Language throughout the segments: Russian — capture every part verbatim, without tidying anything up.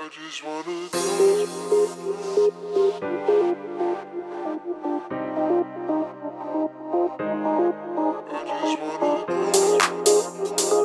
just wanna go. I just wanna go.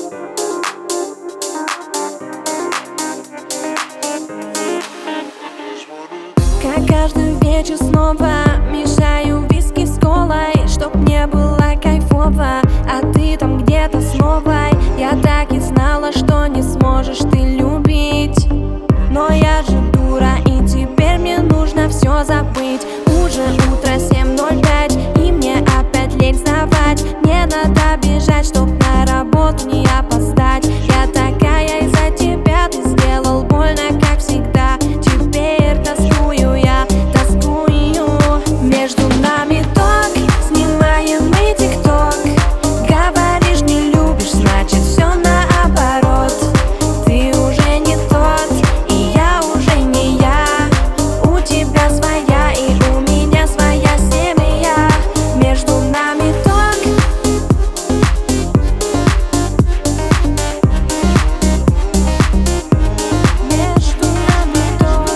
Как каждый вечер снова мешаю виски с колой, чтоб мне было кайфово, а ты там где-то снова. Я так и знала, что не сможешь ты любить, но я же дура, и теперь мне нужно все забыть. Уже утро семь ноль пять, и мне опять лень вставать. Мне надо бежать, чтоб на работу не опоздать. Я такая из-за тебя, ты сделал больно, как всегда. Теперь тоскую я, тоскую. Между нами ток, снимаем мы тикток. Говоришь, не любишь, значит все наоборот. Ты уже не тот, и я уже не я. У тебя своя, и у меня своя семья. Между нами ток. Между нами ток.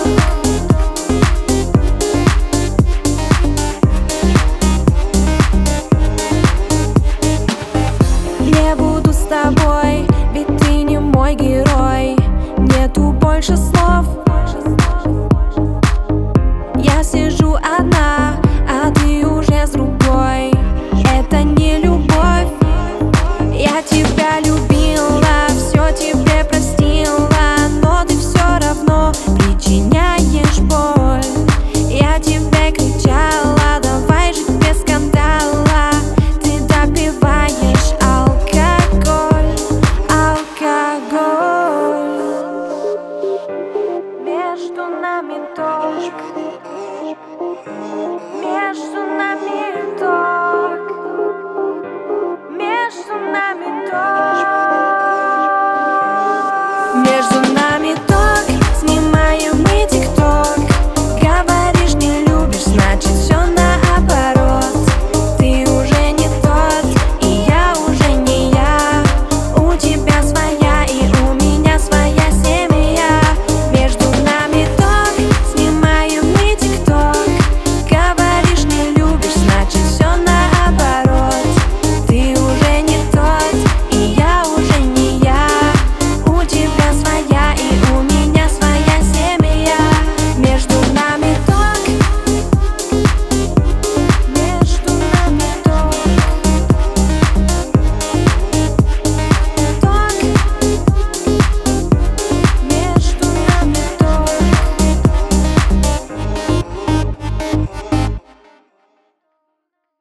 Не буду с тобой, ведь ты не мой герой. Нету больше слов. Я сижу одна, а ты уже с другой. Это не любовь. Я тебя любила, все тебе простила, но ты все равно причиняешь боль. Я тебе кричала, давай жить без скандала. Ты допиваешь алкоголь, алкоголь. Между нами ток. Между